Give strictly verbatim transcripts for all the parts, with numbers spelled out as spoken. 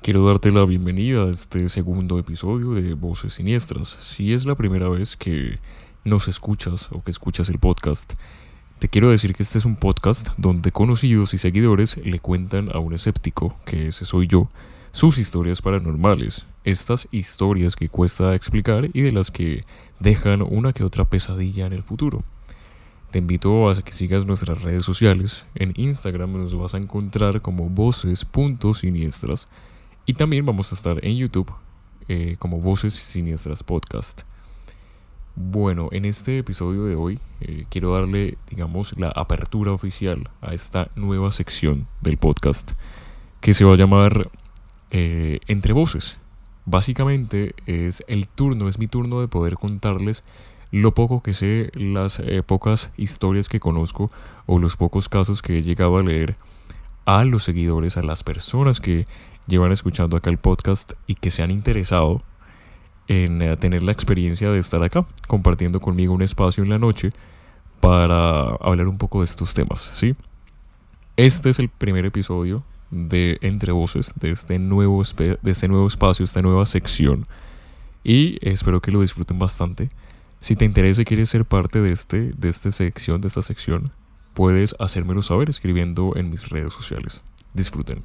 Quiero darte la bienvenida a este segundo episodio de Voces Siniestras. Si es la primera vez que nos escuchas o que escuchas el podcast, te quiero decir que este es un podcast donde conocidos y seguidores le cuentan a un escéptico, que ese soy yo, sus historias paranormales. Estas historias que cuesta explicar y de las que dejan una que otra pesadilla en el futuro. Te invito a que sigas nuestras redes sociales. En Instagram nos vas a encontrar como voces punto siniestras. Y también vamos a estar en YouTube eh, como Voces Siniestras Podcast. Bueno, en este episodio de hoy eh, quiero darle, digamos, la apertura oficial a esta nueva sección del podcast que se va a llamar eh, Entre Voces. Básicamente es el turno, es mi turno de poder contarles lo poco que sé, las eh, pocas historias que conozco o los pocos casos que he llegado a leer a los seguidores, a las personas que llevan escuchando acá el podcast y que se han interesado en eh, tener la experiencia de estar acá, compartiendo conmigo un espacio en la noche para hablar un poco de estos temas, ¿sí? Este es el primer episodio de Entre Voces, de este nuevo, espe- de este nuevo espacio, esta nueva sección, y espero que lo disfruten bastante. Si te interesa y quieres ser parte de, este, de esta sección, de esta sección, puedes hacérmelo saber escribiendo en mis redes sociales. Disfruten.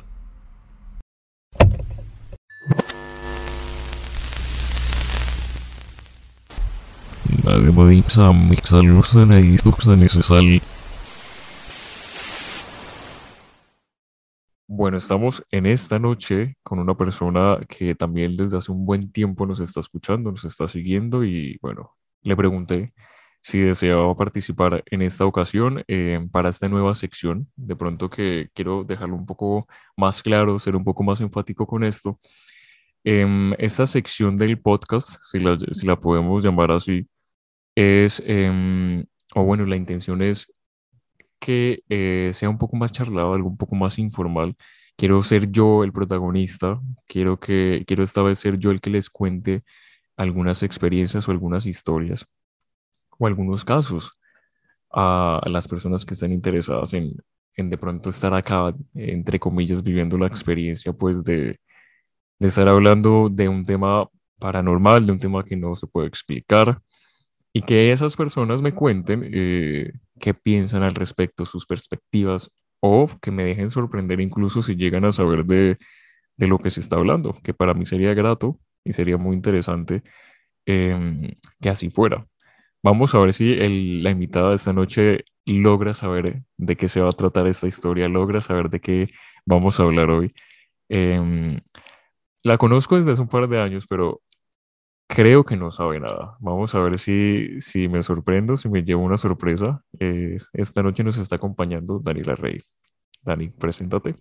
Bueno, estamos en esta noche con una persona que también desde hace un buen tiempo nos está escuchando, nos está siguiendo y bueno, le pregunté si deseaba participar en esta ocasión eh, para esta nueva sección. De pronto que quiero dejarlo un poco más claro, ser un poco más enfático con esto. Em, esta sección del podcast, si la, si la podemos llamar así, es, em, o bueno, la intención es que eh, sea un poco más charlado, algo un poco más informal. Quiero ser yo el protagonista, quiero que, quiero esta vez ser yo el que les cuente algunas experiencias o algunas historias o algunos casos a, a las personas que estén interesadas en, en de pronto estar acá, entre comillas, viviendo la experiencia, pues de, de estar hablando de un tema paranormal, de un tema que no se puede explicar y que esas personas me cuenten eh, qué piensan al respecto, sus perspectivas, o que me dejen sorprender incluso si llegan a saber de, de lo que se está hablando, que para mí sería grato y sería muy interesante em, que así fuera. Vamos a ver si el- la invitada de esta noche logra saber de qué se va a tratar esta historia, logra saber de qué vamos a hablar hoy. Em, la conozco desde hace un par de años, pero creo que no sabe nada. Vamos a ver si, si me sorprendo, si me llevo una sorpresa. Eh, esta noche nos está acompañando Daniela Rey. Dani, preséntate.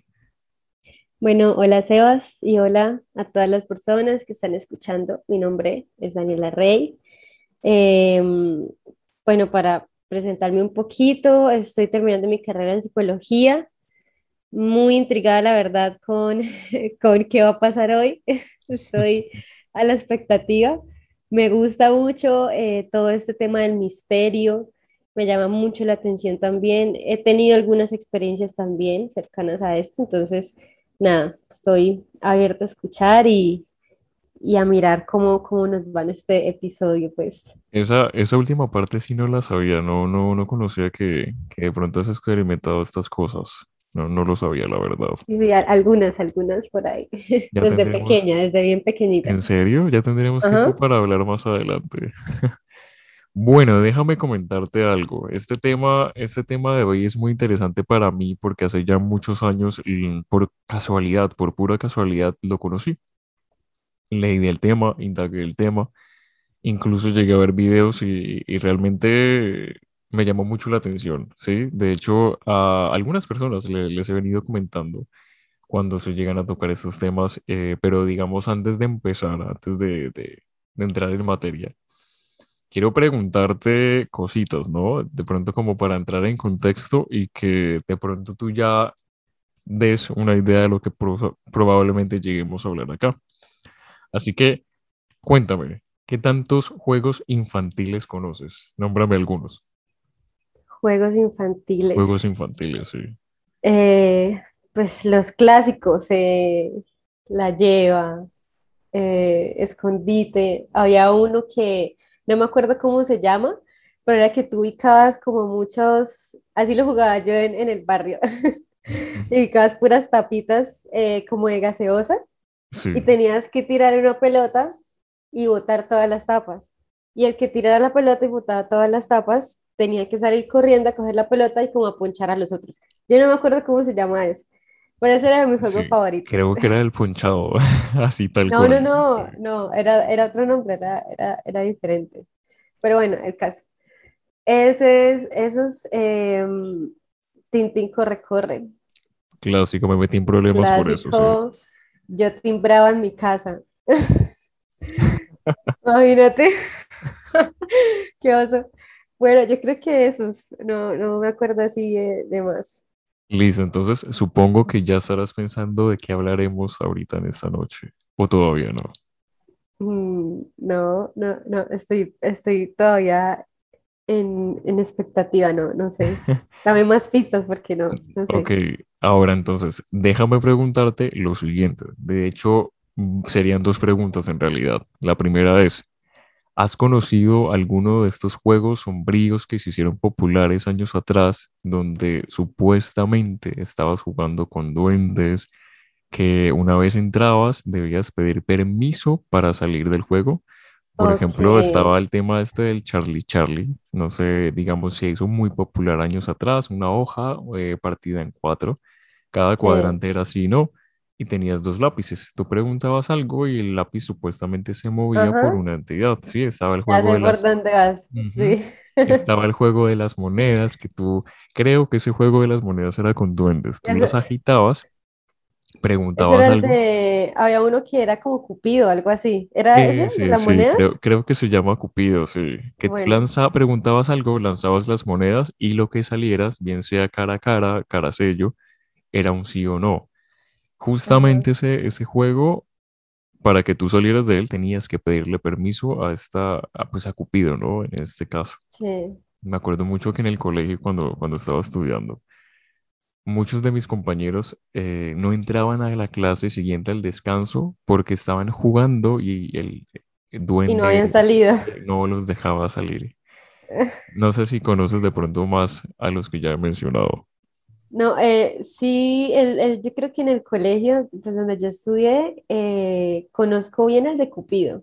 Bueno, hola Sebas y hola a todas las personas que están escuchando. Mi nombre es Daniela Rey. Em, bueno, para presentarme un poquito, estoy terminando mi carrera en psicología. Muy intrigada, la verdad, con, con qué va a pasar hoy. Estoy a la expectativa. Me gusta mucho eh, todo este tema del misterio. Me llama mucho la atención también. He tenido algunas experiencias también cercanas a esto. Entonces, nada, estoy abierta a escuchar y, y a mirar cómo, cómo nos va en este episodio, pues. Esa, esa última parte sí no la sabía, no, no, no conocía que, que de pronto has experimentado estas cosas. No, no lo sabía, la verdad. Sí, sí, a- algunas, algunas por ahí. Ya Desde tendremos, pequeña, desde bien pequeñita. ¿en serio? Ya tendremos tiempo Ajá. para hablar más adelante. Bueno, déjame comentarte algo. Este tema, este tema de hoy es muy interesante para mí porque hace ya muchos años, y por casualidad, por pura casualidad, lo conocí. Leí del tema, indagué el tema, incluso llegué a ver videos y, y realmente me llamó mucho la atención, ¿sí? De hecho, a algunas personas le- les he venido comentando cuando se llegan a tocar estos temas, eh, pero digamos antes de empezar, antes de, de de entrar en materia. Quiero preguntarte cositas, ¿no? De pronto como para entrar en contexto y que de pronto tú ya des una idea de lo que pro- probablemente lleguemos a hablar acá. Así que cuéntame, ¿qué tantos juegos infantiles conoces? Nómbrame algunos. Juegos Juegos infantiles. infantiles, sí. Eh, pues los clásicos, eh, la lleva, eh, escondite. Había uno que no me acuerdo cómo se llama, pero era que tú ubicabas como muchos, así lo jugaba yo en, en el barrio, Ujú. y ubicabas puras tapitas eh, como de gaseosa y Sí, tenías que tirar una pelota y botar todas las tapas. Y el que tirara la pelota y botaba todas las tapas tenía que salir corriendo a coger la pelota y como a ponchar a los otros. Yo no me acuerdo cómo se llama eso, pero ese era de mis juegos sí. favoritos. Creo que era el ponchado, así tal No, no, cual. no, no, era, era otro nombre, era, era, era diferente. Pero bueno, el caso. Ese es, esos em, Tintín corre, corre. Clásico, me metí en problemas por eso, sí. Clásico. Yo timbraba en mi casa. Imagínate, qué oso. Bueno, yo creo que esos, no, no me acuerdo así de, de más. Listo, entonces supongo que ya estarás pensando de qué hablaremos ahorita en esta noche. O todavía no. Mm, no, no, no, estoy, estoy todavía en, en expectativa, no, no sé. Dame más pistas porque no, no Ok, sé. ahora entonces, déjame preguntarte lo siguiente. De hecho, mm, serían dos preguntas en realidad. La primera es, ¿has conocido alguno de estos juegos sombríos que se hicieron populares años atrás, donde supuestamente estabas jugando con duendes, que una vez entrabas debías pedir permiso para salir del juego? Por Ok, ejemplo, estaba el tema este del Charlie Charlie. No sé, digamos, se hizo muy popular años atrás, una hoja eh, partida en cuatro. Cada sí, cuadrante era así, ¿no? Y tenías dos lápices. Tú preguntabas algo y el lápiz supuestamente se movía por ajá, una entidad. Sí, estaba el ya juego sé de por las... dónde vas, Ujú. sí. Estaba el juego de las monedas, que tú... Creo que ese juego de las monedas era con duendes. Tú las Ese, agitabas, ese preguntabas era el algo. de, había uno que era como Cupido, algo así. ¿Era ese, Sí, el de sí, las sí, creo, monedas? creo que se llama Cupido, sí. Que tú Bueno, lanza, preguntabas algo, lanzabas las monedas y lo que salieras, bien sea cara a cara, cara a sello, era un sí o no. ajá, Justamente ese, ese juego, para que tú salieras de él, tenías que pedirle permiso a esta, a, pues a Cupido, ¿no? En este caso. sí. Me acuerdo mucho que en el colegio, cuando, cuando estaba estudiando, muchos de mis compañeros eh, no entraban a la clase siguiente al descanso porque estaban jugando y el, el Y no duende habían salido. eh, no los dejaba salir. No sé si conoces de pronto más a los que ya he mencionado. No, eh, sí, el, el- yo creo que en el colegio, pues donde yo estudié, eh, conozco bien el de Cupido,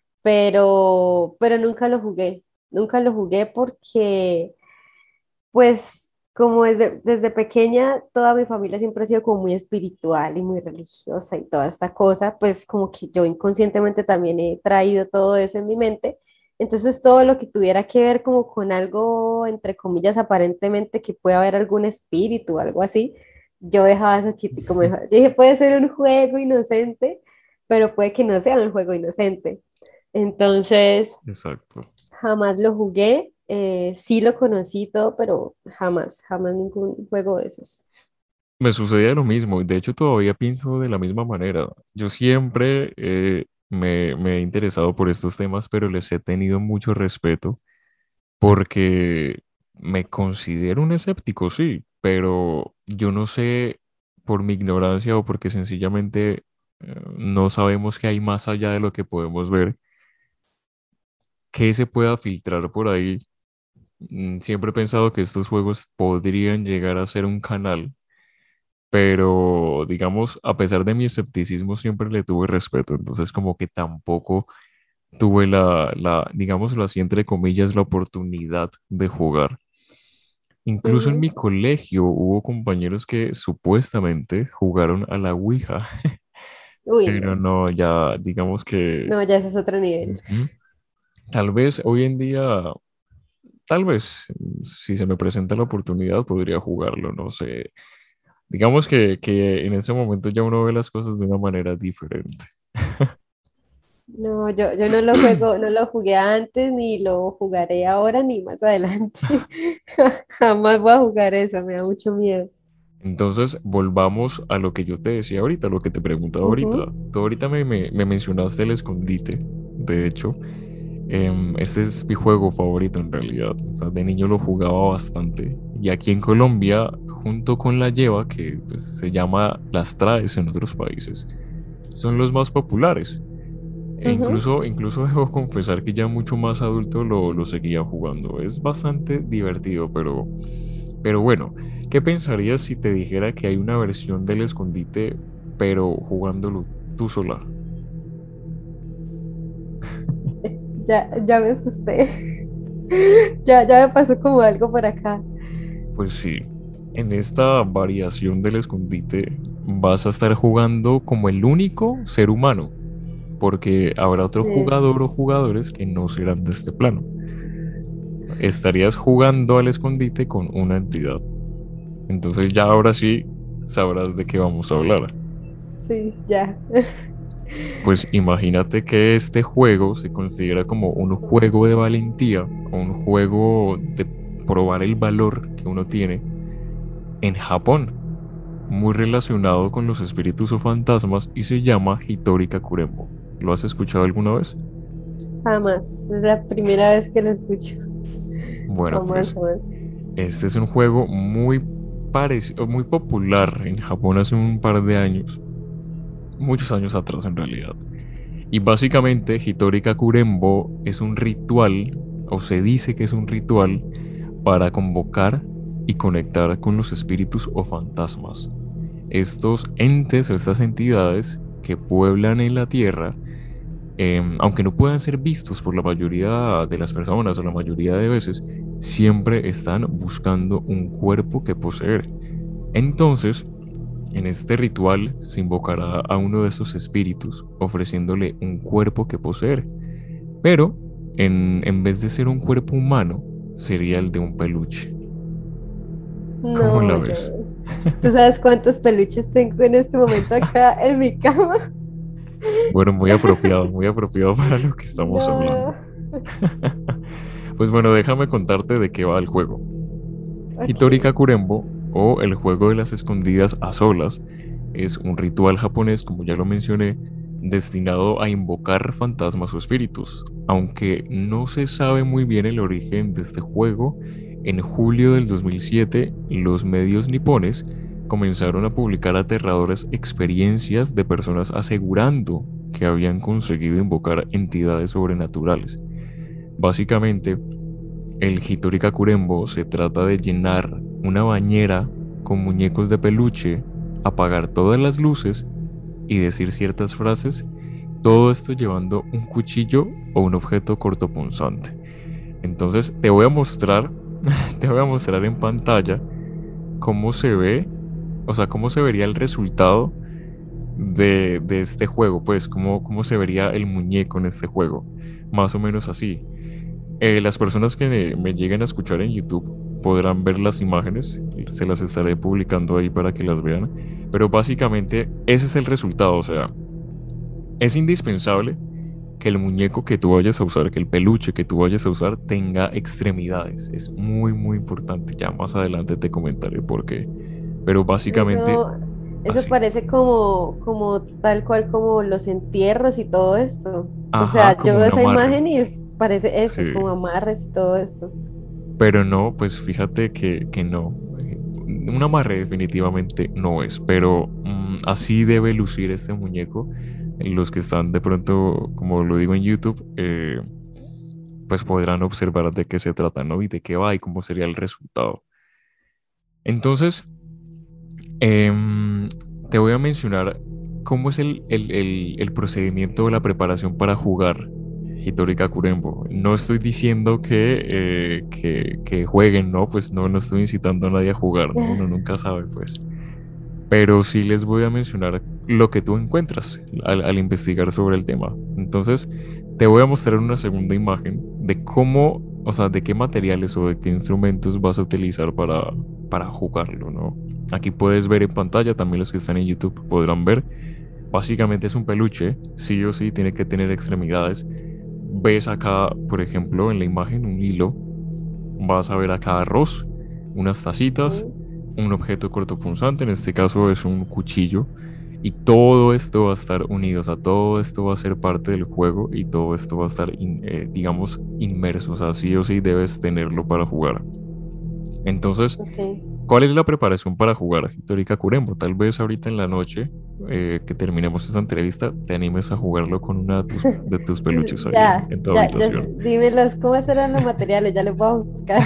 pero, pero nunca lo jugué. Nunca lo jugué porque pues como desde, desde pequeña toda mi familia siempre ha sido como muy espiritual y muy religiosa y toda esta cosa, pues como que yo inconscientemente también he traído todo eso en mi mente. Entonces todo lo que tuviera que ver como con algo, entre comillas, aparentemente que pueda haber algún espíritu o algo así, yo dejaba eso quietico mejor. Yo dije, puede ser un juego inocente, pero puede que no sea un juego inocente. Entonces, Exacto. jamás lo jugué, eh, sí lo conocí y todo, pero jamás, jamás ningún juego de esos. Me sucedía lo mismo, y de hecho todavía pienso de la misma manera. Yo siempre eh, me, me he interesado por estos temas, pero les he tenido mucho respeto porque me considero un escéptico, sí, pero yo no sé por mi ignorancia o porque sencillamente eh, no sabemos qué hay más allá de lo que podemos ver, qué se pueda filtrar por ahí. Mm, Siempre he pensado que estos juegos podrían llegar a ser un canal, pero digamos, a pesar de mi escepticismo, siempre le tuve respeto, entonces como que tampoco tuve la, la, digámoslo así, entre comillas, la oportunidad de jugar. Incluso en Ujú. mi colegio hubo compañeros que supuestamente jugaron a la Ouija, Uy, pero no, no, ya digamos que no, ya ese es otro nivel. ujú, tal vez hoy en día, tal vez, si se me presenta la oportunidad, podría jugarlo, no sé. Digamos que, que en ese momento ya uno ve las cosas de una manera diferente. No, yo, yo no lo juego, no lo jugué antes, ni lo jugaré ahora, ni más adelante. Jamás voy a jugar eso, me da mucho miedo. Entonces, volvamos a lo que yo te decía ahorita, lo que te preguntaba ahorita. Ujú. Tú ahorita me, me, me mencionaste el escondite, de hecho. Em, este es mi juego favorito en realidad. O sea, de niño lo jugaba bastante. Y aquí en Colombia, junto con la lleva, que pues, se llama las traes en otros países, son los más populares. E Ujú. incluso, incluso debo confesar que ya mucho más adulto lo, lo seguía jugando. Es bastante divertido, pero, pero bueno, ¿qué pensarías si te dijera que hay una versión del escondite, pero jugándolo tú sola? Ya, ya me asusté. Ya, ya me pasó como algo por acá. Pues sí, en esta variación del escondite vas a estar jugando como el único ser humano, porque habrá otro Sí. jugador o jugadores que no serán de este plano. Estarías jugando al escondite con una entidad. Entonces ya ahora sí sabrás de qué vamos a hablar. Sí, ya. Pues imagínate que este juego se considera como un juego de valentía o un juego de probar el valor que uno tiene en Japón, muy relacionado con los espíritus o fantasmas y se llama Hitori Kakurembo. ¿Lo has escuchado alguna vez? Jamás. Es la primera vez que lo escucho. Bueno, Jamás, pues jamás. este es un juego muy parecido, muy popular en Japón hace un par de años, muchos años atrás en realidad. Y básicamente Hitori Kakurembo es un ritual, o se dice que es un ritual, para convocar y conectar con los espíritus o fantasmas. Estos entes o estas entidades que pueblan en la tierra, em, aunque no puedan ser vistos por la mayoría de las personas o la mayoría de veces, siempre están buscando un cuerpo que poseer. Entonces, en este ritual se invocará a uno de esos espíritus, ofreciéndole un cuerpo que poseer. Pero, en, en vez de ser un cuerpo humano, sería el de un peluche. ¿Cómo la No, yo. ves? ¿Tú sabes cuántos peluches tengo en este momento acá en mi cama? Bueno, muy apropiado, muy apropiado para lo que estamos No. hablando. Pues bueno, déjame contarte de qué va el juego. Hitori Ok. Kakurembo, o el juego de las escondidas a solas, es un ritual japonés, como ya lo mencioné, destinado a invocar fantasmas o espíritus. Aunque no se sabe muy bien el origen de este juego, en julio del dos mil siete los medios nipones comenzaron a publicar aterradoras experiencias de personas asegurando que habían conseguido invocar entidades sobrenaturales. Básicamente, el Hitori Kakurembo se trata de llenar una bañera con muñecos de peluche, apagar todas las luces y decir ciertas frases, todo esto llevando un cuchillo o un objeto cortopunzante. Entonces te voy a mostrar, te voy a mostrar en pantalla cómo se ve, o sea, cómo se vería el resultado de, de este juego, pues cómo, cómo se vería el muñeco en este juego, más o menos así. Eh, las personas que me, me lleguen a escuchar en YouTube podrán ver las imágenes, se las estaré publicando ahí para que las vean, pero básicamente ese es el resultado, o sea, es indispensable que el muñeco que tú vayas a usar, que el peluche que tú vayas a usar tenga extremidades, es muy muy importante, ya más adelante te comentaré por qué, pero básicamente Eso, eso así. parece como, como tal cual como los entierros y todo esto. O Ajá, sea, yo como veo un esa amarre, imagen y es, parece sí. eso, como amarres y todo esto. Pero no, pues fíjate que, que no. Eh, Un amarre definitivamente no es, pero mm, así debe lucir este muñeco. Los que están de pronto, como lo digo en YouTube, eh, pues podrán observar de qué se trata, ¿no? Y de qué va y cómo sería el resultado. Entonces, em, te voy a mencionar cómo es el, el, el, el procedimiento de la preparación para jugar Hitori Kakurembo. No estoy diciendo que, eh, que, que jueguen, ¿no? Pues no, no estoy incitando a nadie a jugar, ¿no? Uno nunca sabe, pues. Pero sí les voy a mencionar lo que tú encuentras al, al investigar sobre el tema. Entonces, te voy a mostrar una segunda imagen de cómo, o sea, de qué materiales o de qué instrumentos vas a utilizar para, para jugarlo, ¿no? Aquí puedes ver en pantalla, también los que están en YouTube podrán ver. Básicamente es un peluche, sí o sí tiene que tener extremidades. Ves acá, por ejemplo, en la imagen un hilo, vas a ver acá arroz, unas tacitas, Sí. un objeto cortopunzante, en este caso es un cuchillo, y todo esto va a estar unido, o sea, todo esto va a ser parte del juego y todo esto va a estar, in- eh, digamos, inmerso, o sea, sí o sí debes tenerlo para jugar. Entonces, Ok. ¿Cuál es la preparación para jugar Hitori Kakurembo? Tal vez ahorita en la noche eh, que terminemos esta entrevista te animes a jugarlo con una de tus, de tus peluches ahí en, Ya, en tu ya, ya, habitación. dímelos, ¿cómo serán los materiales? Ya los voy a buscar.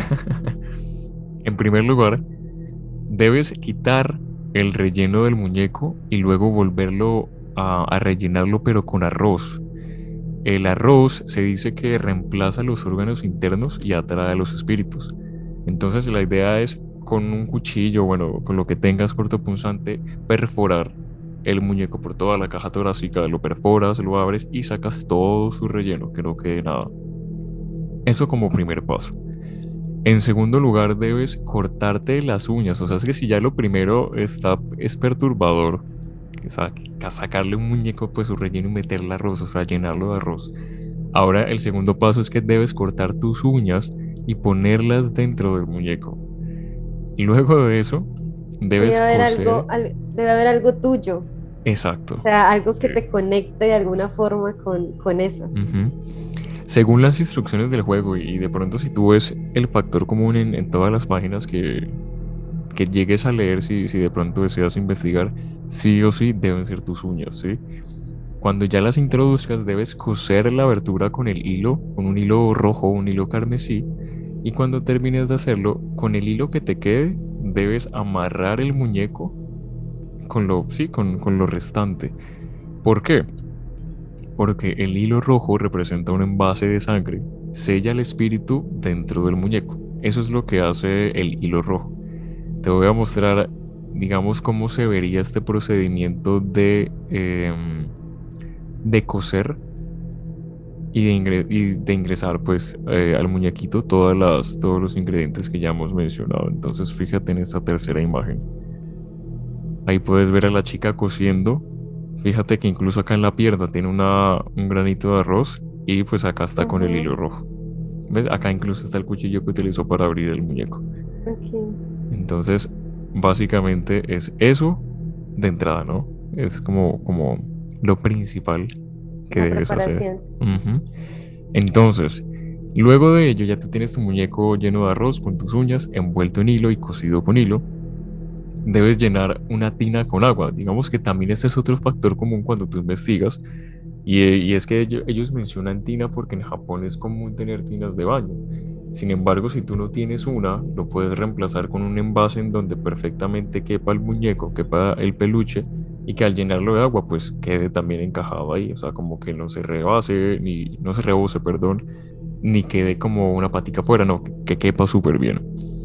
En primer lugar, debes quitar el relleno del muñeco y luego volverlo a, a rellenarlo pero con arroz. El arroz se dice que reemplaza los órganos internos y atrae a los espíritus. Entonces la idea es con un cuchillo, bueno, con lo que tengas cortopunzante, perforar el muñeco por toda la caja torácica, lo perforas, lo abres y sacas todo su relleno, que no quede nada. Eso como primer paso. En segundo lugar, debes cortarte las uñas. O sea, es que si ya lo primero está, es perturbador, que sa- que sacarle un muñeco pues su relleno y meterle arroz, o sea, llenarlo de arroz. Ahora el segundo paso es que debes cortar tus uñas y ponerlas dentro del muñeco. Y luego de eso, Debe debes haber coser. algo, al- debe haber algo tuyo, o Exacto. sea, algo Sí. que te conecte de alguna forma con, con eso. Ujú. Según las instrucciones del juego, y de pronto si tú ves el factor común en, en todas las páginas que, que llegues a leer, si, si de pronto deseas investigar, sí o sí deben ser tus uñas, ¿sí? Cuando ya las introduzcas, debes coser la abertura con el hilo, con un hilo rojo o un hilo carmesí, y cuando termines de hacerlo, con el hilo que te quede, debes amarrar el muñeco con lo, sí, con, con lo restante. ¿Por qué? Porque el hilo rojo representa un envase de sangre, sella el espíritu dentro del muñeco. Eso es lo que hace el hilo rojo. Te voy a mostrar, digamos, cómo se vería este procedimiento de, em, de coser y de, ingre- y de ingresar pues eh, al muñequito todas las, todos los ingredientes que ya hemos mencionado. Entonces fíjate en esta tercera imagen. Ahí puedes ver a la chica cosiendo. Fíjate que incluso acá en la pierna tiene una, un granito de arroz y pues acá está con el hilo Ujú, rojo. ¿Ves? Acá incluso está el cuchillo que utilizó para abrir el muñeco. ok, Entonces, básicamente es eso de entrada, ¿no? Es como, como lo principal que la debes hacer. preparación. Ujú. Entonces, luego de ello ya tú tienes tu muñeco lleno de arroz con tus uñas, envuelto en hilo y cosido con hilo. Debes llenar una tina con agua. Digamos que también este es otro factor común cuando tú investigas. Y, eh, y es que ello- ellos mencionan tina porque en Japón es común tener tinas de baño. Sin embargo, si tú no tienes una, lo puedes reemplazar con un envase en donde perfectamente quepa el muñeco, quepa el peluche y que al llenarlo de agua pues quede también encajado ahí. O sea, como que no se rebase, ni no se rebose, perdón, ni quede como una patica afuera, no, que, que quepa súper bien.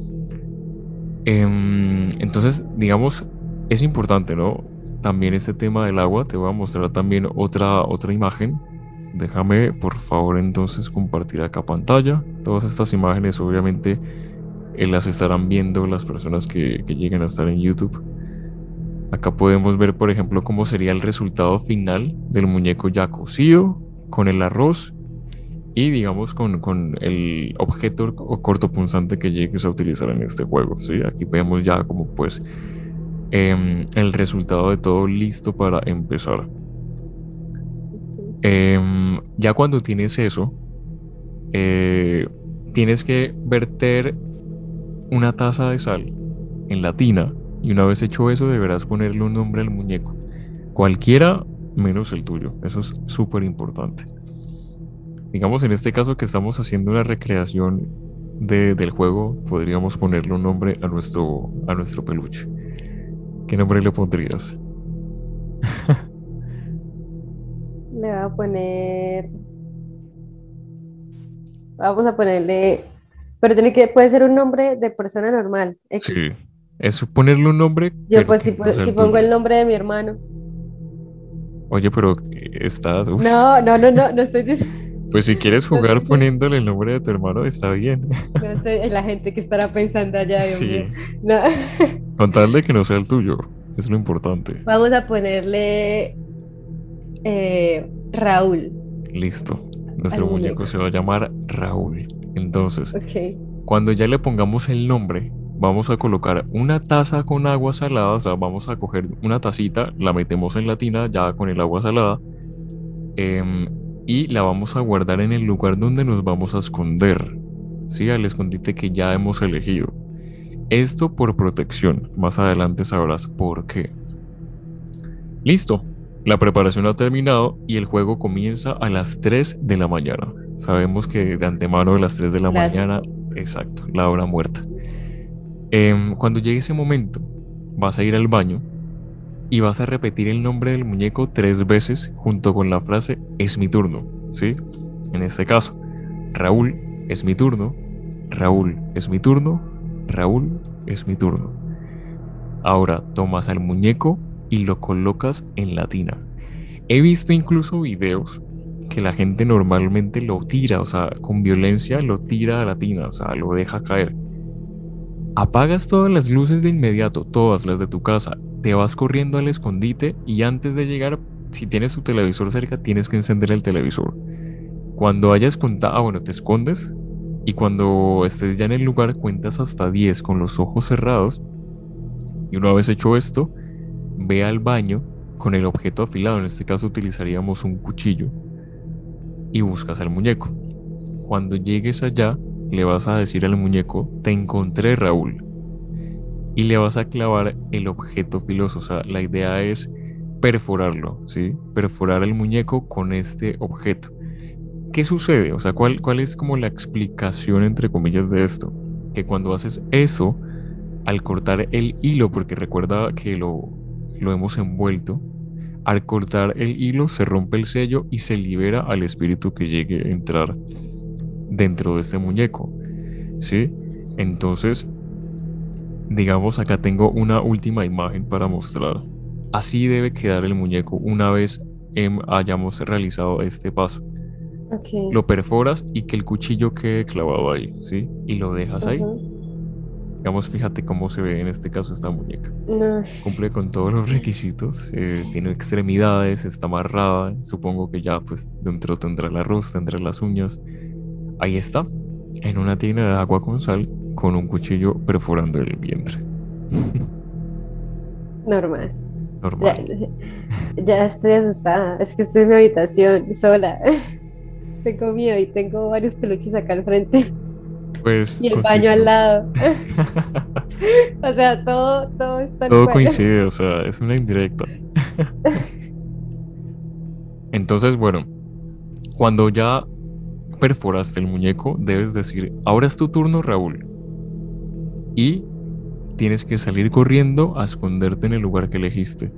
Em, entonces, digamos, es importante, ¿no? También este tema del agua. Te voy a mostrar también otra, otra imagen. Déjame, por favor, entonces compartir acá pantalla. Todas estas imágenes, obviamente, eh, las estarán viendo las personas que, que lleguen a estar en YouTube. Acá podemos ver, por ejemplo, cómo sería el resultado final del muñeco ya cocido con el arroz y digamos con, con el objeto o cortopunzante que llegues a utilizar en este juego, ¿sí? Aquí vemos ya como pues em, el resultado de todo listo para empezar. Ok. Em, ya cuando tienes eso, eh, tienes que verter una taza de sal en la tina y una vez hecho eso deberás ponerle un nombre al muñeco, cualquiera menos el tuyo, eso es súper importante. Digamos, en este caso que estamos haciendo una recreación de- del juego, podríamos ponerle un nombre a nuestro, a nuestro peluche. ¿Qué nombre le pondrías? Le voy a poner, vamos a ponerle, pero tiene que, puede ser un nombre de persona normal, Sí, X. es ponerle un nombre, Yo pero pues que si, no pu- sea si el pongo tuyo. el nombre de mi hermano. Oye, pero eh, está, uf. No, no, no, no, no estoy diciendo, Pues si quieres no estoy jugar diciendo, poniéndole el nombre de tu hermano, está bien. no sé, la gente que estará pensando allá, Dios mío. Sí, No. con tal de que no sea el tuyo, es lo importante. Vamos a ponerle eh, Raúl Listo. al Nuestro muñeco muñeco. se va a llamar Raúl. Entonces, Ok. cuando ya le pongamos el nombre, vamos a colocar una taza con agua salada, o sea, vamos a coger una tacita, la metemos en la tina ya con el agua salada, em, y la vamos a guardar en el lugar donde nos vamos a esconder, ¿sí? Al escondite que ya hemos elegido. Esto por protección. Más adelante sabrás por qué. Listo. La preparación ha terminado y el juego comienza a las tres de la mañana. Sabemos que de antemano de las tres de la mañana, Clásico. exacto, la hora muerta. Em, cuando llegue ese momento, vas a ir al baño y vas a repetir el nombre del muñeco tres veces junto con la frase es mi turno, ¿sí? En este caso, Raúl es mi turno, Raúl es mi turno, Raúl es mi turno. Ahora tomas al muñeco y lo colocas en la tina. He visto incluso videos que la gente normalmente lo tira, o sea, con violencia lo tira a la tina, o sea, lo deja caer. Apagas todas las luces de inmediato, todas las de tu casa, te vas corriendo al escondite y antes de llegar, si tienes tu televisor cerca, tienes que encender el televisor. Cuando hayas contado, ah, bueno, te escondes y cuando estés ya en el lugar cuentas hasta diez con los ojos cerrados y una vez hecho esto, ve al baño con el objeto afilado, en este caso utilizaríamos un cuchillo, y buscas al muñeco. Cuando llegues allá, le vas a decir al muñeco, te encontré Raúl, y le vas a clavar el objeto filoso, o sea, la idea es perforarlo, ¿sí? Perforar el muñeco con este objeto. ¿Qué sucede? O sea, ¿cuál, cuál es como la explicación entre comillas de esto? Que cuando haces eso, al cortar el hilo, porque recuerda que lo, lo hemos envuelto, al cortar el hilo se rompe el sello y se libera al espíritu que llegue a entrar dentro de este muñeco, ¿sí? Entonces, digamos, acá tengo una última imagen para mostrar. Así debe quedar el muñeco una vez em, hayamos realizado este paso. Ok. Lo perforas y que el cuchillo quede clavado ahí, ¿sí? Y lo dejas ahí. Ajá. Digamos, fíjate cómo se ve en este caso esta muñeca. No. Cumple con todos los requisitos, eh, tiene extremidades, está amarrada, supongo que ya pues dentro tendrá el arroz, tendrá las uñas. Ahí está, en una tina de agua con sal, con un cuchillo perforando el vientre. Normal. Ya, Normal. ya estoy asustada. Es que estoy en mi habitación sola. Tengo miedo y tengo varios peluches acá al frente Pues y el baño al considero. lado. O sea, todo, todo es tal Todo cual. coincide, o sea, es una indirecta. Entonces, bueno, cuando ya perforaste el muñeco, debes decir, ahora es tu turno, Raúl. Y tienes que salir corriendo a esconderte en el lugar que elegiste.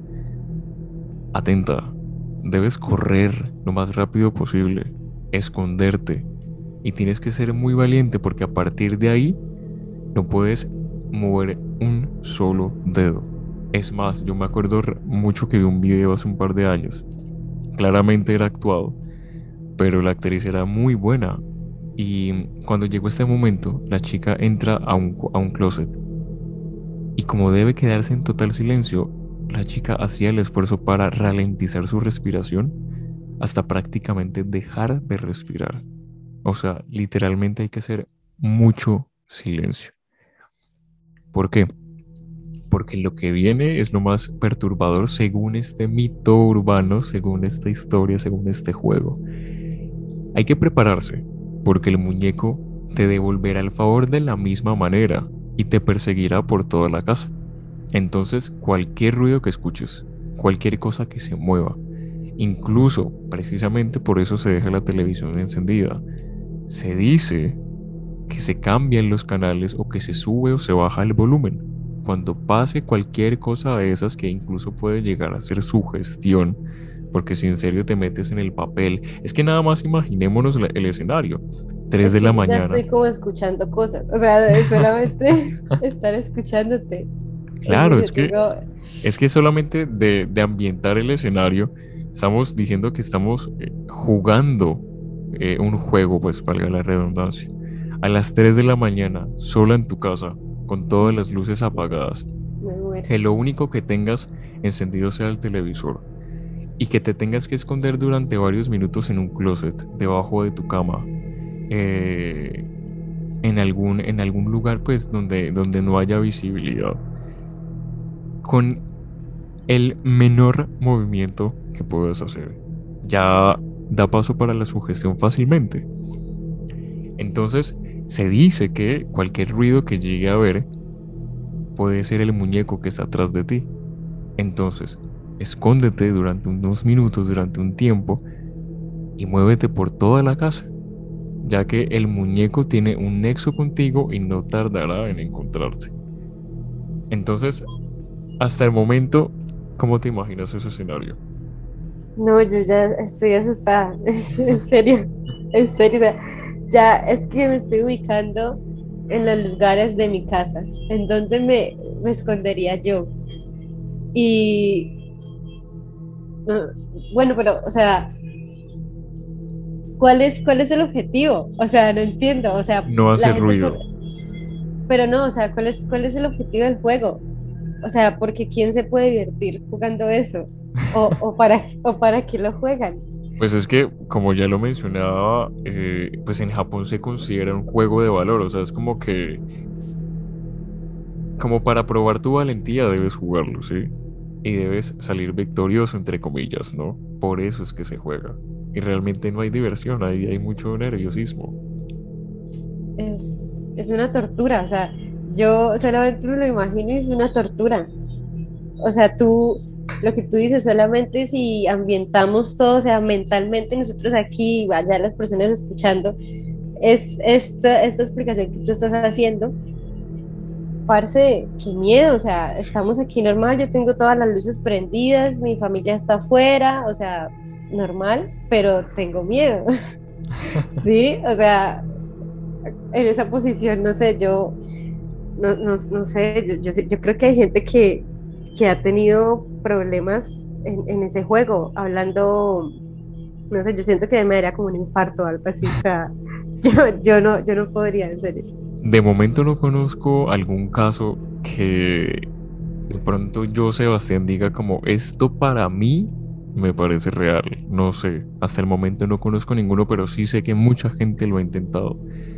Atenta, debes correr lo más rápido posible, esconderte. Y tienes que ser muy valiente porque a partir de ahí no puedes mover un solo dedo. Es más, yo me acuerdo r- mucho que vi un video hace un par de años. Claramente era actuado, pero la actriz era muy buena. Y cuando llegó este momento, la chica entra a un, cu- a un closet. Y como debe quedarse en total silencio, la chica hacía el esfuerzo para ralentizar su respiración hasta prácticamente dejar de respirar. O sea, literalmente hay que hacer mucho silencio. ¿Por qué? Porque lo que viene es lo más perturbador según este mito urbano, según esta historia, según este juego. Hay que prepararse, porque el muñeco te devolverá el favor de la misma manera y te perseguirá por toda la casa. Entonces, cualquier ruido que escuches, cualquier cosa que se mueva, incluso precisamente por eso se deja la televisión encendida, se dice que se cambian los canales o que se sube o se baja el volumen. Cuando pase cualquier cosa de esas que incluso puede llegar a ser sugestión, porque si en serio te metes en el papel, es que nada más imaginémonos la- el escenario. tres Es de que la yo ya mañana. estoy como escuchando cosas. O sea, de solamente estar escuchándote. En Claro, serio, es que tengo. es que solamente de, de ambientar el escenario, estamos diciendo que estamos eh, jugando eh, un juego, pues valga la redundancia. A las tres de la mañana, sola en tu casa, con todas las luces apagadas, Me muero. que lo único que tengas encendido sea el televisor y que te tengas que esconder durante varios minutos en un closet, debajo de tu cama, eh, en algún, en algún lugar pues donde, donde no haya visibilidad, con el menor movimiento que puedas hacer. Ya da paso para la sugestión fácilmente. Entonces, se dice que cualquier ruido que llegue a ver puede ser el muñeco que está atrás de ti. Entonces, escóndete durante unos minutos, durante un tiempo, y muévete por toda la casa, ya que el muñeco tiene un nexo contigo y no tardará en encontrarte. Entonces, hasta el momento, ¿cómo te imaginas ese escenario? No, yo ya estoy asustada, en serio, en serio. O sea, ya es que me estoy ubicando en los lugares de mi casa, en donde me, me escondería yo. Y no, bueno, pero, o sea, ¿cuál es, cuál es el objetivo? O sea, no entiendo. O sea, No la hace gente, por- ruido. pero no, o sea, ¿cuál es, cuál es el objetivo del juego? O sea, porque ¿quién se puede divertir jugando eso? ¿O, o para, o para qué lo juegan? Pues es que, como ya lo mencionaba, eh, pues en Japón se considera un juego de valor, o sea, es como que, como para probar tu valentía debes jugarlo, ¿sí? Y debes salir victorioso, entre comillas, ¿no? Por eso es que se juega. Y realmente no hay diversión, ahí hay mucho nerviosismo. Es, es una tortura, o sea, yo solamente me lo imagino y es una tortura. O sea, tú, lo que tú dices, solamente si ambientamos todo, o sea, mentalmente nosotros aquí, allá las personas escuchando, es esta, esta explicación que tú estás haciendo. Parce, qué miedo, o sea, estamos aquí normal, yo tengo todas las luces prendidas, mi familia está afuera, o sea, normal, pero tengo miedo. Sí, o sea, en esa posición, no sé, yo, no, no, no sé, yo, yo, sé- yo creo que hay gente que, que ha tenido problemas en, en ese juego, hablando, no sé, yo siento que me daría como un infarto o algo así, o sea, yo, yo no, yo no podría, en serio. De momento no conozco algún caso que de pronto yo, Sebastián, diga como esto para mí me parece real. No sé, hasta el momento no conozco ninguno, pero sí sé que mucha gente lo ha intentado.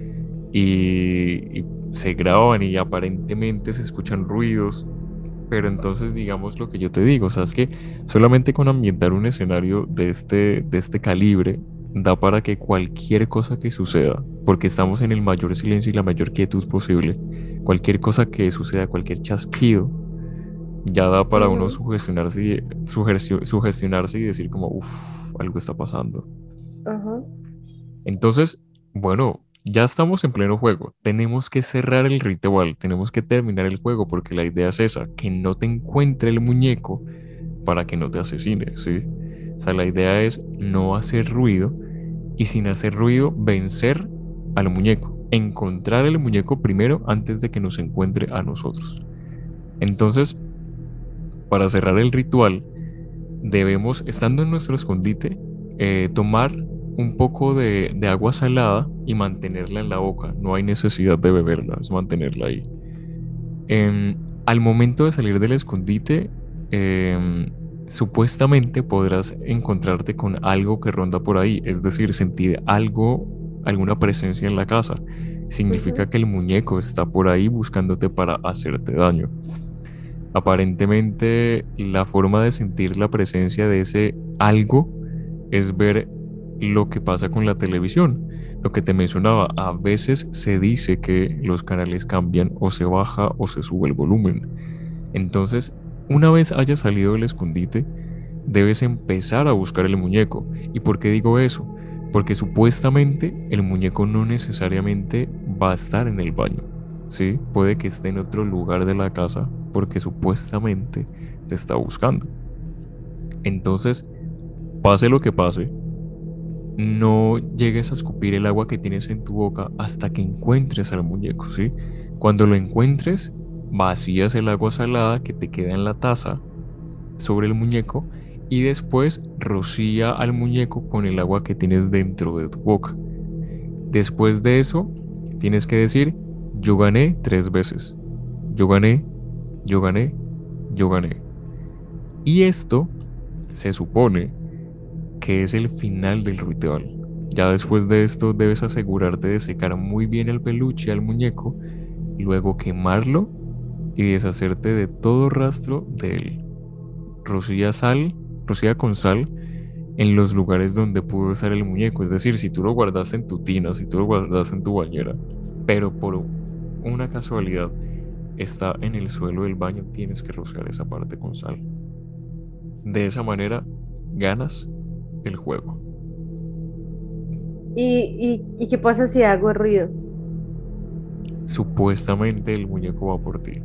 Y, y se graban y aparentemente se escuchan ruidos. Pero entonces digamos lo que yo te digo, o sea, es que solamente con ambientar un escenario de este, de este calibre da para que cualquier cosa que suceda, porque estamos en el mayor silencio y la mayor quietud posible, cualquier cosa que suceda, cualquier chasquido, ya da para uno Ujú, sugestionarse y, sugersio- sugestionarse y decir como, uff, algo está pasando. ajá. Entonces, bueno, ya estamos en pleno juego. Tenemos que cerrar el ritual, tenemos que terminar el juego porque la idea es esa, que no te encuentre el muñeco para que no te asesine, ¿sí? O sea, la idea es no hacer ruido y sin hacer ruido vencer al muñeco, encontrar el muñeco primero antes de que nos encuentre a nosotros. Entonces, para cerrar el ritual, debemos, estando en nuestro escondite, eh, tomar un poco de, de agua salada y mantenerla en la boca. No hay necesidad de beberla, es mantenerla ahí. Em, Al momento de salir del escondite, em, supuestamente podrás encontrarte con algo que ronda por ahí, es decir, sentir algo, alguna presencia en la casa. Significa Ujú, que el muñeco está por ahí buscándote para hacerte daño. Aparentemente, la forma de sentir la presencia de ese algo es ver lo que pasa con la televisión. Lo que te mencionaba, a veces se dice que los canales cambian o se baja o se sube el volumen. Entonces, una vez hayas salido del escondite, debes empezar a buscar el muñeco. ¿Y por qué digo eso? Porque supuestamente el muñeco no necesariamente va a estar en el baño. ¿Sí? Puede que esté en otro lugar de la casa porque supuestamente te está buscando. Entonces, pase lo que pase, no llegues a escupir el agua que tienes en tu boca hasta que encuentres al muñeco, ¿sí? Cuando lo encuentres, vacías el agua salada que te queda en la taza sobre el muñeco y después rocía al muñeco con el agua que tienes dentro de tu boca. Después de eso, tienes que decir, yo gané tres veces. Yo gané, yo gané, yo gané. Y esto se supone que es el final del ritual. Ya después de esto debes asegurarte de secar muy bien el peluche al muñeco, luego quemarlo y deshacerte de todo rastro de él. Rocía sal, rocía con sal en los lugares donde pudo estar el muñeco. Es decir, si tú lo guardaste en tu tina, si tú lo guardaste en tu bañera, pero por una casualidad está en el suelo del baño, tienes que rociar esa parte con sal. De esa manera ganas el juego. ¿Y, y, y qué pasa si hago ruido? Supuestamente el muñeco va por ti.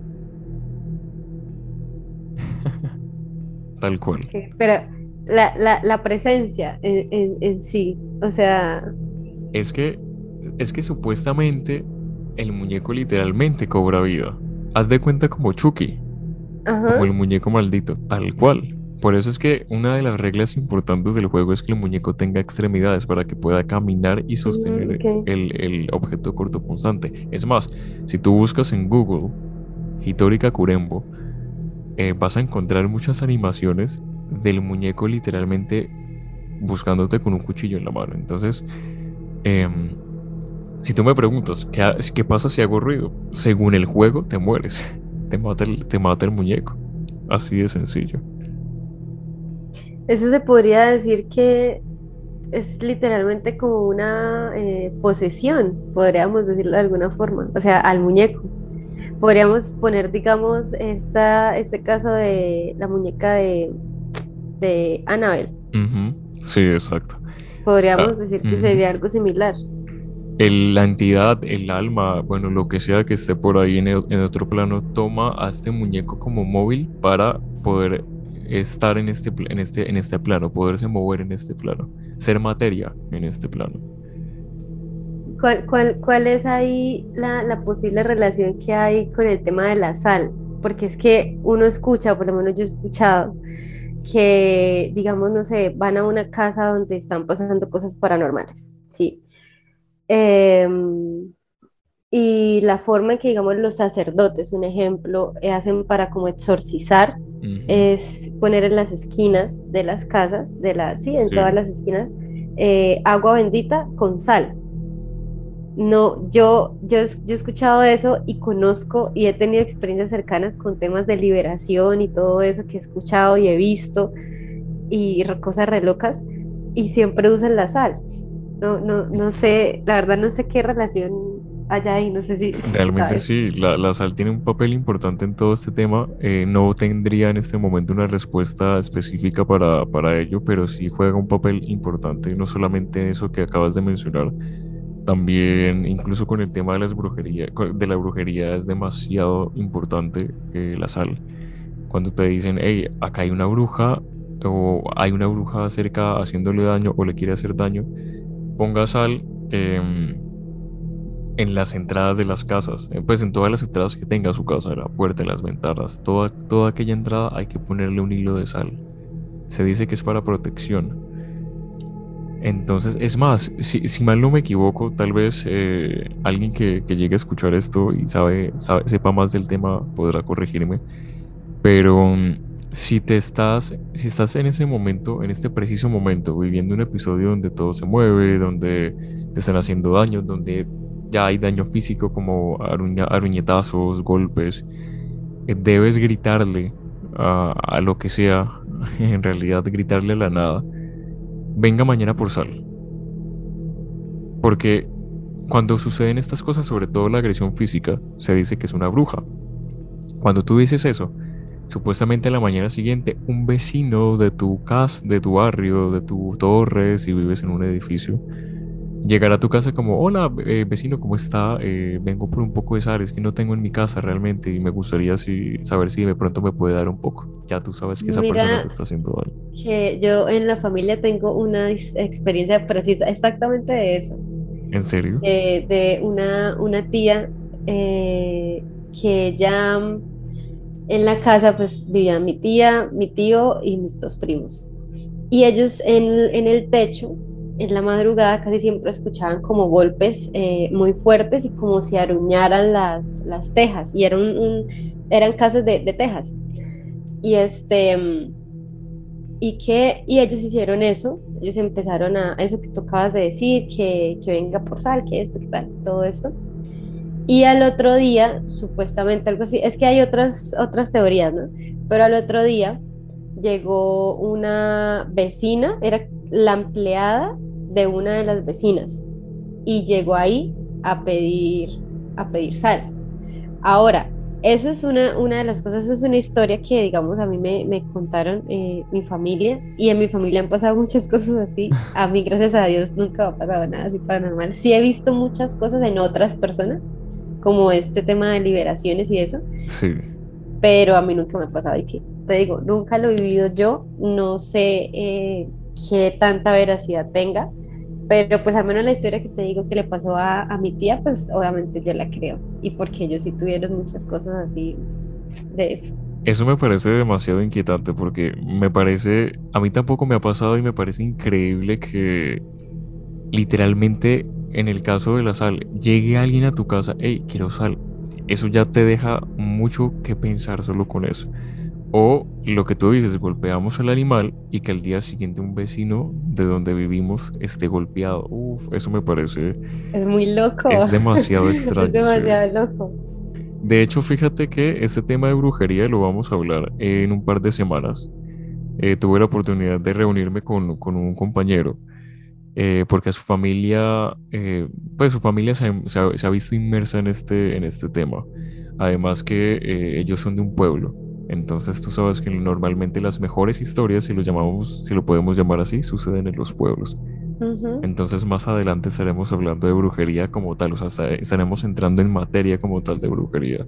Tal cual. Ok, pero la, la, la presencia en, en, en sí, o sea, Es que, es que supuestamente el muñeco literalmente cobra vida. Haz de cuenta como Chucky, como ajá, el muñeco maldito, tal cual. Por eso es que una de las reglas importantes del juego es que el muñeco tenga extremidades para que pueda caminar y mm, sostener ok. el, el objeto cortopunzante. Es más, si tú buscas en Google Hitori Kakurembo, eh, vas a encontrar muchas animaciones del muñeco literalmente buscándote con un cuchillo en la mano. Entonces, em, si tú me preguntas, ¿qué, ha- qué pasa si hago ruido? Según el juego, te mueres. Te mata el, te mata el muñeco. Así de sencillo. Eso se podría decir que es literalmente como una eh, posesión, podríamos decirlo de alguna forma, o sea, al muñeco. Podríamos poner, digamos, esta, este caso de la muñeca de, de Annabelle. Ujú, sí, exacto. Ah, Podríamos decir que ujú. sería algo similar. El- la entidad, el alma, bueno, lo que sea que esté por ahí en, el- en otro plano, toma a este muñeco como móvil para poder estar en este, pl- en este, en este plano, poderse mover en este plano, ser materia en este plano. ¿Cuál, cuál, cuál es ahí la, la posible relación que hay con el tema de la sal? Porque es que uno escucha, o por lo menos yo he escuchado, que, digamos, no sé, van a una casa donde están pasando cosas paranormales, ¿sí? Em, y la forma en que, digamos, los sacerdotes, un ejemplo, eh, hacen para como exorcizar, Ujú, es poner en las esquinas de las casas, de la, sí, en todas sí. las esquinas, eh, agua bendita con sal. No, yo, yo, he- yo he escuchado eso y conozco y he tenido experiencias cercanas con temas de liberación y todo eso que he escuchado y he visto y re- cosas re locas y siempre usan la sal. No, no, no sé, la verdad no sé qué relación hay ahí, no sé si, si tú Realmente sabes. sí, la, la sal tiene un papel importante en todo este tema. Eh, no tendría en este momento una respuesta específica para, para ello, pero sí juega un papel importante, no solamente en eso que acabas de mencionar, también incluso con el tema de las brujerías, de la brujería es demasiado importante eh, la sal. Cuando te dicen, hey, acá hay una bruja o hay una bruja cerca haciéndole daño o le quiere hacer daño, ponga sal. em, en las entradas de las casas, eh, pues en todas las entradas que tenga su casa, la puerta, las ventanas, toda, toda aquella entrada hay que ponerle un hilo de sal. Se dice que es para protección. Entonces, es más, si, si mal no me equivoco, tal vez eh, alguien que, que llegue a escuchar esto y sabe, sabe- sepa más del tema podrá corregirme, pero mm, si te estás, si estás en ese momento, en este preciso momento, viviendo un episodio donde todo se mueve, donde te están haciendo daño, donde ya hay daño físico como aruña- aruñetazos, golpes, eh, debes gritarle a, a lo que sea, en realidad gritarle a la nada, venga mañana por sal. Porque cuando suceden estas cosas, sobre todo la agresión física, se dice que es una bruja. Cuando tú dices eso, supuestamente a la mañana siguiente, un vecino de tu casa, de tu barrio, de tu torre, si vives en un edificio, llegará a tu casa como, hola, eh, vecino, ¿cómo está? Eh, vengo por un poco de sal, es que no tengo en mi casa realmente y me gustaría si- saber si de pronto me puede dar un poco. Ya tú sabes que esa persona te Mira está haciendo daño. que yo en la familia tengo una ex- experiencia precisa exactamente de eso, ¿En serio? de, de una, una tía eh, que ya en la casa pues vivían mi tía, mi tío y mis dos primos. Y ellos en, en el techo, en la madrugada, casi siempre escuchaban como golpes eh, muy fuertes y como si aruñaran las, las tejas. Y eran, un, eran casas de, de tejas. Y este, mm, y que, y ellos hicieron eso, ellos empezaron a, eso que tú acabas de decir, que, que venga por sal, que esto, que tal, todo esto. Y al otro día, supuestamente algo así, es que hay otras, otras teorías, ¿no? Pero al otro día llegó una vecina, era la empleada de una de las vecinas, y llegó ahí a pedir, a pedir sal. Ahora, eso es una, una de las cosas, es una historia que, digamos, a mí me, me contaron eh, mi familia, y en mi familia han pasado muchas cosas así. A mí, gracias a Dios, nunca me ha pasado nada así paranormal. Sí he visto muchas cosas en otras personas, como este tema de liberaciones y eso, Sí. pero a mí nunca me ha pasado. Y que te digo, nunca lo he vivido yo, no sé eh, qué tanta veracidad tenga, pero pues al menos la historia que te digo que le pasó a, a mi tía, pues obviamente yo la creo, y porque ellos sí tuvieron muchas cosas así de eso. Eso me parece demasiado inquietante porque me parece, a mí tampoco me ha pasado y me parece increíble que literalmente en el caso de la sal, llegue alguien a tu casa, hey, quiero sal. Eso ya te deja mucho que pensar solo con eso. O lo que tú dices, golpeamos al animal y que al día siguiente un vecino de donde vivimos esté golpeado. Uf, eso me parece, Es muy loco, es demasiado es extraño, sí. demasiado loco. De hecho, fíjate que este tema de brujería lo vamos a hablar en un par de semanas. Eh, tuve la oportunidad de reunirme con, con un compañero eh, porque a su familia, eh, pues su familia se, ha, se ha- se ha visto inmersa en este, en este tema. Además que eh, ellos son de un pueblo. Entonces tú sabes que normalmente las mejores historias, si lo llamamos, si lo podemos llamar así, suceden en los pueblos. Ujú. Entonces más adelante estaremos hablando de brujería como tal, o sea, esta- estaremos entrando en materia como tal de brujería.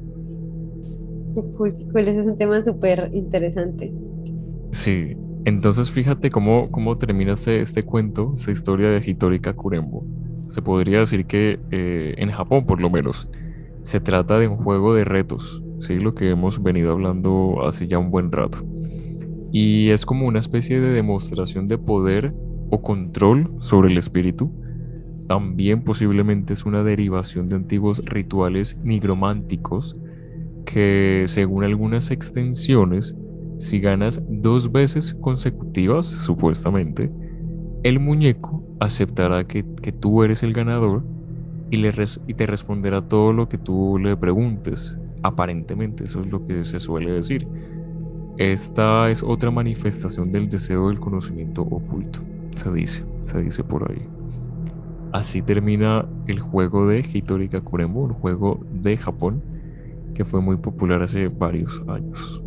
Qué cool, qué cool, ese es un tema súper interesante. Sí, entonces fíjate cómo, cómo termina este, este cuento, esta historia de Hitori Kakurembo. Se podría decir que eh, en Japón, por lo menos, se trata de un juego de retos, ¿sí? Lo que hemos venido hablando hace ya un buen rato. Y es como una especie de demostración de poder o control sobre el espíritu. También posiblemente es una derivación de antiguos rituales nigrománticos que, según algunas extensiones, si ganas dos veces consecutivas, supuestamente, el muñeco aceptará que, que tú eres el ganador y, le res- y te responderá todo lo que tú le preguntes. Aparentemente, eso es lo que se suele decir. Esta es otra manifestación del deseo del conocimiento oculto, se dice, se dice por ahí. Así termina el juego de Hitori Kakurembo, un juego de Japón que fue muy popular hace varios años.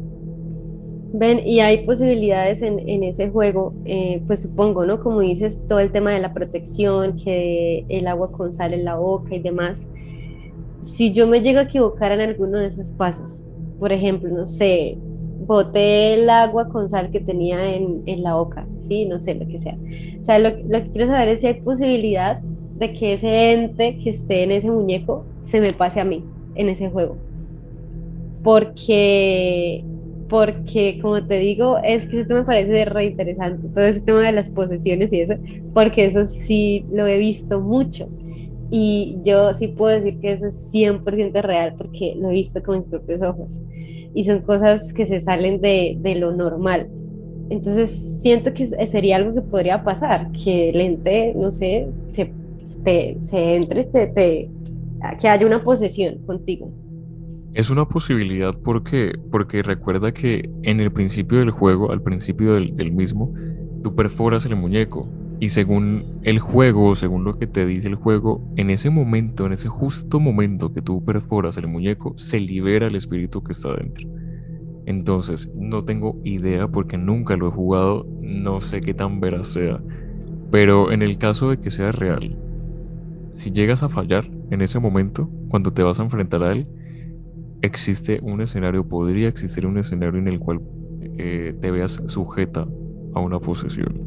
Ven, y hay posibilidades en, en ese juego, eh, pues supongo, ¿no? Como dices, todo el tema de la protección, que el agua con sal en la boca y demás. Si yo me llego a equivocar en alguno de esos pasos, por ejemplo, no sé, boté el agua con sal que tenía en, en la boca, sí, no sé, lo que sea. O sea, lo, lo que quiero saber es si hay posibilidad de que ese ente que esté en ese muñeco se me pase a mí en ese juego. Porque, porque, como te digo, es que esto me parece re interesante, todo ese tema de las posesiones y eso, porque eso sí lo he visto mucho. Y yo sí puedo decir que eso es cien por ciento real porque lo he visto con mis propios ojos. Y son cosas que se salen de, de lo normal. Entonces siento que es- sería algo que podría pasar, que el ente, no sé, se, te- se entre, te, te- que haya una posesión contigo. Es una posibilidad porque, porque recuerda que en el principio del juego, al principio del, del mismo, tú perforas el muñeco y según el juego, según lo que te dice el juego, en ese momento, en ese justo momento que tú perforas el muñeco, se libera el espíritu que está dentro. Entonces, no tengo idea porque nunca lo he jugado, no sé qué tan veraz sea, pero en el caso de que sea real, si llegas a fallar en ese momento, cuando te vas a enfrentar a él, existe un escenario, podría existir un escenario en el cual eh, te veas sujeta a una posesión.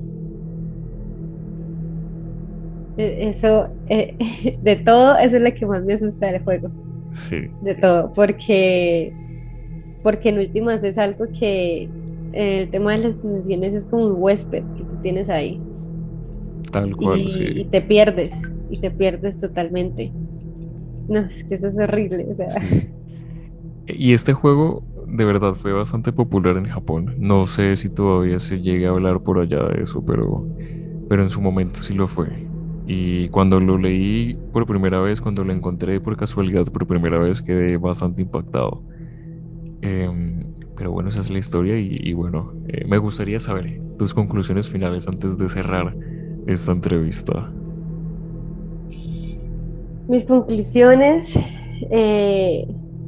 E- Eso, eh, de todo, eso es lo que más me asusta del juego, Sí, de todo, porque, porque en últimas es algo que eh, el tema de las posesiones es como un huésped que tú tienes ahí tal cual, sí. y, y te pierdes, y te pierdes totalmente. No, es que eso es horrible, o sea, Sí. Y este juego de verdad fue bastante popular en Japón. No sé si todavía se llegue a hablar por allá de eso, pero, pero en su momento sí lo fue. Y cuando lo leí por primera vez, cuando lo encontré por casualidad por primera vez, quedé bastante impactado. Em, pero bueno, esa es la historia y, y bueno, eh, me gustaría saber tus conclusiones finales antes de cerrar esta entrevista. mis conclusiones. eh,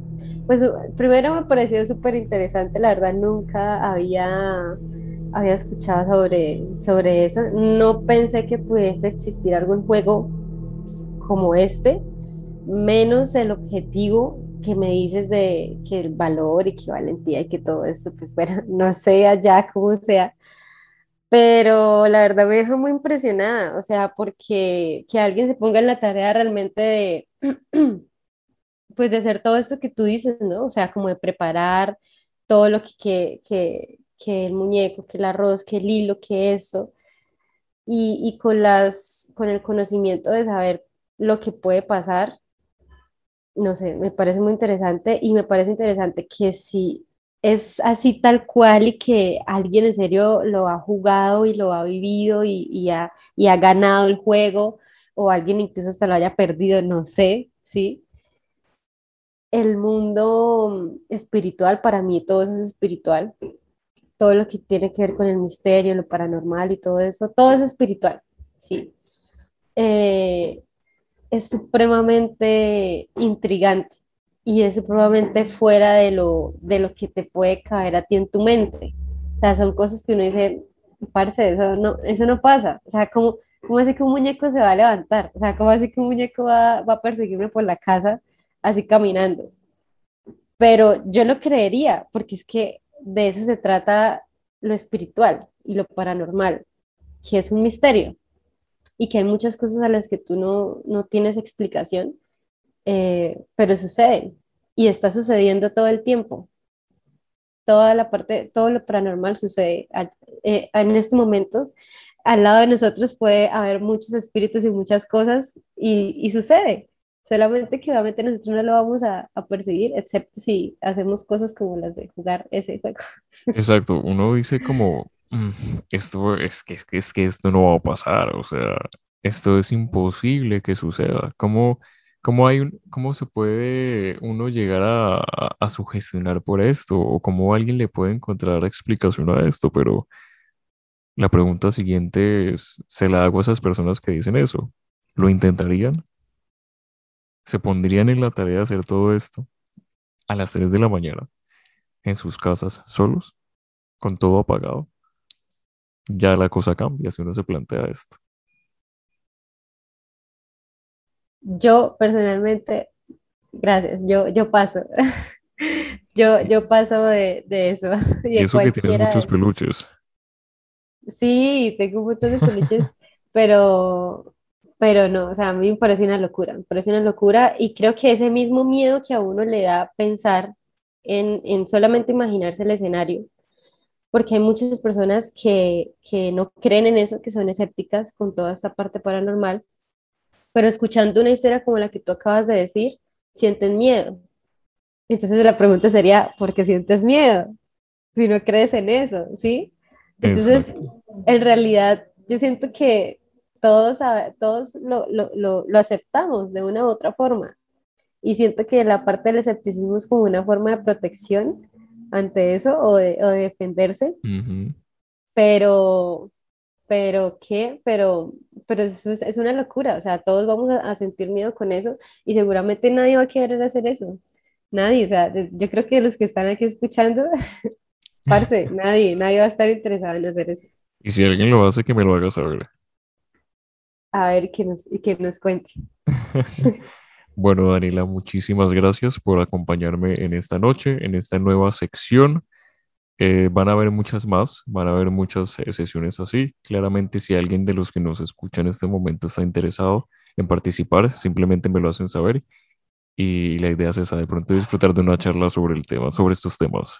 Pues primero me pareció súper interesante, la verdad nunca había, había escuchado sobre, sobre eso. No pensé que pudiese existir algún juego como este, menos el objetivo que me dices de que el valor y que valentía y que todo esto, pues bueno, no sé allá cómo sea, pero la verdad me deja muy impresionada, o sea, porque que alguien se ponga en la tarea realmente de, pues de hacer todo esto que tú dices, ¿no? O sea, como de preparar todo lo que, que, que, que el muñeco, que el arroz, que el hilo, que eso, y, y con las, con el conocimiento de saber lo que puede pasar, no sé, me parece muy interesante y me parece interesante que si es así tal cual y que alguien en serio lo ha jugado y lo ha vivido y, y ha, y ha ganado el juego o alguien incluso hasta lo haya perdido, no sé, ¿sí? El mundo espiritual, para mí todo eso es espiritual, todo lo que tiene que ver con el misterio, lo paranormal y todo eso, todo es espiritual, ¿sí? Eh, es supremamente intrigante y es supremamente fuera de lo, de lo que te puede caber a ti en tu mente. O sea, son cosas que uno dice, parce, eso no, eso no pasa. O sea, ¿cómo, cómo hace que un muñeco se va a levantar? O sea, ¿cómo hace que un muñeco va, va a perseguirme por la casa así caminando? Pero yo lo creería, porque es que de eso se trata lo espiritual y lo paranormal, que es un misterio y que hay muchas cosas a las que tú no, no tienes explicación, eh, pero sucede y está sucediendo todo el tiempo. Toda la parte, todo lo paranormal sucede. A- eh, en estos momentos, al lado de nosotros puede haber muchos espíritus y muchas cosas y, y sucede. Solamente que obviamente nosotros no lo vamos a, a percibir, excepto si hacemos cosas como las de jugar ese juego. Exacto, uno dice como, "Mm, esto es que, es que, es que esto no va a pasar, o sea, esto es imposible que suceda. ¿Cómo, cómo hay un, cómo se puede uno llegar a, a, a sugestionar por esto? ¿O cómo alguien le puede encontrar explicación a esto? Pero la pregunta siguiente es, ¿se la hago a esas personas que dicen eso? ¿Lo intentarían? ¿Se pondrían en la tarea de hacer todo esto a las tres de la mañana en sus casas solos, con todo apagado? Ya la cosa cambia si uno se plantea esto. Yo personalmente, gracias, yo, yo paso. Yo, Y, yo paso de, de eso y y de eso que tienes cualquiera. muchos peluches. Sí, tengo un montón de peluches, pero, pero no, o sea, a mí me parece una locura, me parece una locura y creo que ese mismo miedo que a uno le da pensar en, en solamente imaginarse el escenario, porque hay muchas personas que, que no creen en eso, que son escépticas con toda esta parte paranormal, pero escuchando una historia como la que tú acabas de decir, sienten miedo. Entonces la pregunta sería, ¿por qué sientes miedo? Si no crees en eso, ¿sí? Entonces, Exacto. en realidad, yo siento que todos, a- todos lo, lo, lo, lo aceptamos de una u otra forma. Y siento que la parte del escepticismo es como una forma de protección ante eso o de, o de defenderse, Ujú. pero, pero, ¿qué? Pero, pero eso es, es una locura. O sea, todos vamos a, a sentir miedo con eso y seguramente nadie va a querer hacer eso. Nadie, o sea, de- yo creo que los que están aquí escuchando, parce, nadie, nadie va a estar interesado en hacer eso. Y si alguien lo hace, que me lo haga saber. A ver, que nos, que nos cuente. Bueno, Daniela, muchísimas gracias por acompañarme en esta noche, en esta nueva sección. Eh, van a haber muchas más, van a haber muchas eh, sesiones así. Claramente, si alguien de los que nos escucha en este momento está interesado en participar, simplemente me lo hacen saber. Y la idea es esa, de pronto disfrutar de una charla sobre el tema, sobre estos temas.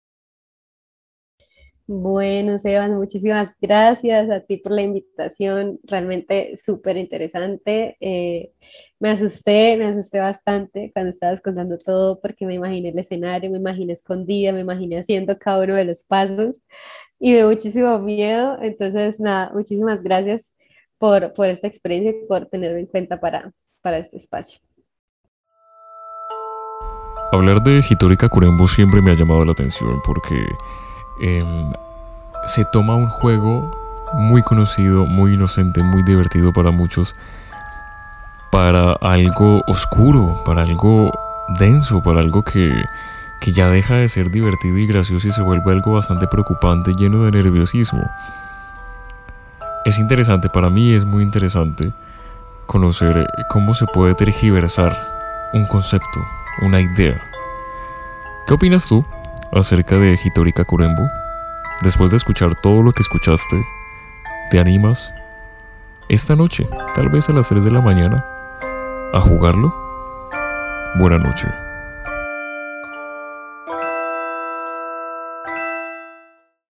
Bueno, Sebas, muchísimas gracias a ti por la invitación, realmente súper interesante. Eh, me asusté, me asusté bastante cuando estabas contando todo porque me imaginé el escenario, me imaginé escondida, me imaginé haciendo cada uno de los pasos y me dio muchísimo miedo. Entonces, nada, muchísimas gracias por, por esta experiencia y por tenerme en cuenta para, para este espacio. Hablar de Hitori Kakurenbo siempre me ha llamado la atención porque em, se toma un juego muy conocido, muy inocente, muy divertido para muchos, para algo oscuro, para algo denso para algo que, que ya deja de ser divertido y gracioso y se vuelve algo bastante preocupante, lleno de nerviosismo. Es interesante, para mí es muy interesante conocer cómo se puede tergiversar un concepto, una idea. ¿Qué opinas tú acerca de Hitori Kakurembo? Después de escuchar todo lo que escuchaste, ¿te animas esta noche, tal vez a las tres de la mañana, a jugarlo? Buena noche.